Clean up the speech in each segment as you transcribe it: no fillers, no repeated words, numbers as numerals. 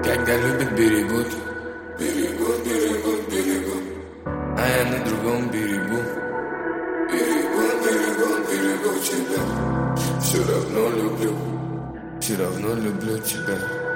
Когда любят, берегут, Берегут, берегут, берегут. а я на другом берегу. Берегут, берегут, берегут тебя. Все равно люблю, Все равно люблю тебя.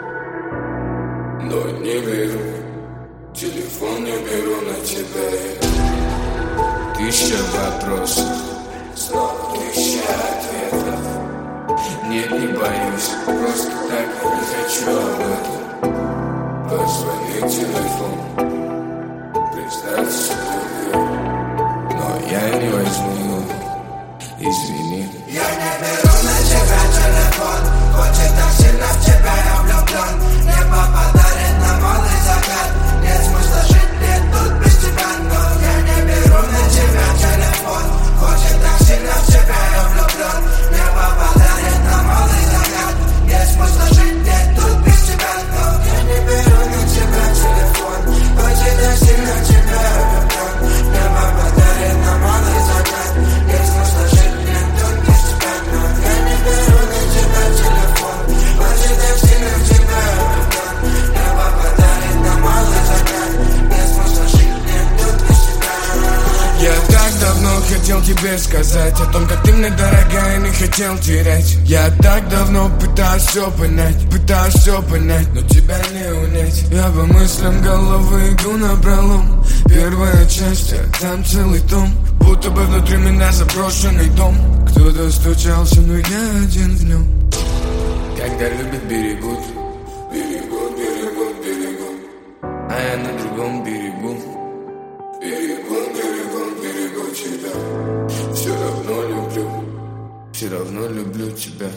но не беру. Телефон не беру на тебя. Тысяча вопросов, Снова тысяча ответов. нет, не боюсь, просто так не хочу об этом. Позвони телефон, признаться тебе. Но я не возьму его, извини. Я не беру на тебя телефон. Хочет так сильно в тебя, я влюблен. Небо подарит нам малый закат. Нет смысла жить лет тут без тебя. Но я не беру на тебя телефон. Хочет так сильно в тебя, я влюблен. Небо подарит нам малый закат. Нет смысла жить лет тут без тебя. Но я не беру на тебя телефон. Хочет так сильно в тебя, я влюблен. Небо подарит нам малый закат. Нет смысла жить лет тут без тебя. Но я не беру на тебя телефон. Хочет так сильно в тебя, я влюблен. Небо подарит нам малый закат. Нет смысла жить лет тут без тебя. Я так давно хотел тебе сказать о том, как ты мне дорогая, не хотел терять. Я так давно пытаюсь все понять, но тебя не унять. Я по мыслям головы иду напролом. Первая часть, а там целый том. Будто бы внутри меня заброшенный дом. Кто-то стучался, но я один в нем. Когда любят, берегут, Берегут, берегут, берегут. а я на другом берегу. Берегут, берегут, берегут тебя. Все равно люблю, Все равно люблю тебя.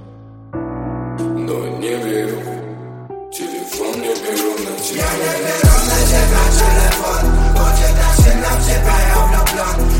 но не беру. Телефон не беру на тебя. Я не беру на тебя телефон. Хочет так сильно в тебя, я влюблен.